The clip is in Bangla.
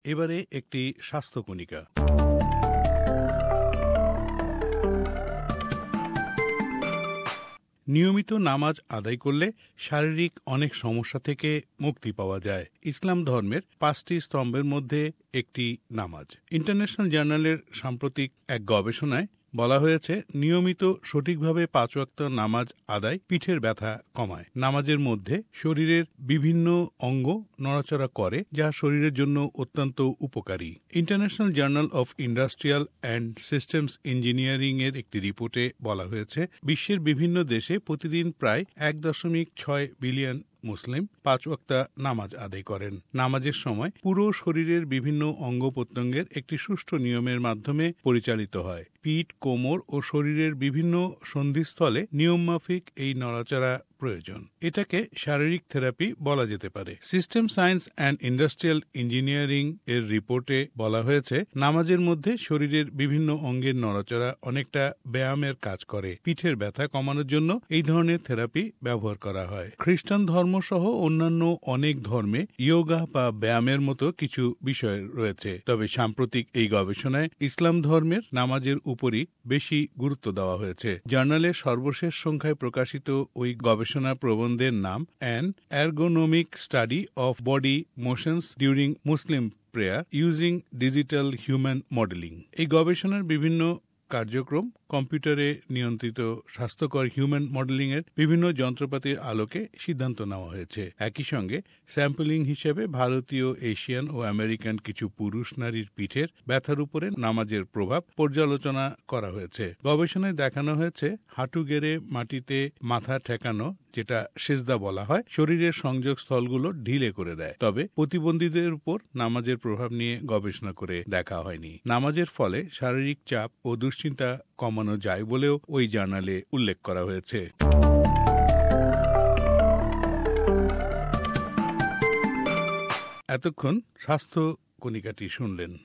এবারে একটি স্বাস্থ্য কণিকা। নিয়মিত নামাজ আদায় করলে শারীরিক অনেক সমস্যা থেকে মুক্তি পাওয়া যায়। ইসলাম ধর্মের 5টি স্তম্ভের মধ্যে একটি নামাজ। ইন্টারন্যাশনাল জার্নালের সাম্প্রতিক এক গবেষণায় বলা হয়েছে, নিয়মিত সঠিকভাবে 5 ওয়াক্ত নামাজ আদায় পিঠের ব্যথা কমায়। নামাজের মধ্যে শরীরের বিভিন্ন অঙ্গ নড়াচড়া করে, যা শরীরের জন্য অত্যন্ত উপকারী। International journal of industrial and systems engineering এর একটি রিপোর্টে বলা হয়েছে, বিশ্বের বিভিন্ন দেশে প্রতিদিন প্রায় 1.6 বিলিয়ন মুসলিম 5 ওয়াক্ত নামাজ আদায় করেন। নামাজের সময় পুরো শরীরের বিভিন্ন অঙ্গ প্রত্যঙ্গের একটি সুষ্ঠু নিয়মের মাধ্যমে পরিচালিত হয়। পিঠ, কোমর ও শরীরের বিভিন্ন সন্ধিস্থলে নিয়মমাফিক এই নড়াচড়া প্রয়োজন। এটাকে শারীরিক থেরাপি বলা যেতে পারে। System science and industrial engineering এর রিপোর্টে বলা হয়েছে, নামাজের মধ্যে শরীরের বিভিন্ন অঙ্গের নড়াচড়া অনেকটা ব্যায়ামের কাজ করে। পিঠের ব্যথা কমানোর জন্য এই ধরনের থেরাপি ব্যবহার করা হয়। খ্রিস্টান ধর্ম সহ অন্যান্য অনেক ধর্মে ইয়োগা বা ব্যায়ামের মতো কিছু বিষয় রয়েছে, তবে সাম্প্রতিক এই গবেষণায় ইসলাম ধর্মের নামাজের উপরই বেশি গুরুত্ব দেওয়া হয়েছে। জার্নালের সর্বশেষ সংখ্যায় প্রকাশিত ওই গবেষণা প্রবন্ধের নাম an ergonomic study of body motions during Muslim prayer using digital human modelling. এই গবেষণার বিভিন্ন কার্যক্রম কম্পিউটারে নিয়ন্ত্রিত স্বাস্থ্যকর হিউম্যান মডেলিং এর বিভিন্ন যন্ত্রপাতির আলোকে সিদ্ধান্ত নেওয়া হয়েছে। একই সঙ্গে স্যাম্পলিং হিসেবে ভারতীয়, এশিয়ান ও আমেরিকান কিছু পুরুষ নারীর পিঠের ব্যথার উপরে নামাজের প্রভাব পর্যালোচনা করা হয়েছে। গবেষণায় দেখানো হয়েছে, হাঁটু গেড়ে মাটিতে মাথা ঠেকানো, যেটা সেজদা বলা হয়, শরীরের সংযোগ স্থলগুলো ঢিলে করে দেয়। তবে প্রতিবন্ধীদের উপর নামাজের প্রভাব নিয়ে গবেষণা করে দেখা হয়নি। নামাজের ফলে শারীরিক চাপ ও দুশ্চিন্তা কমানো যায় বলেও ওই জার্নালে উল্লেখ করা হয়েছে। এতক্ষণ স্বাস্থ্য কণিকাটি শুনলেন।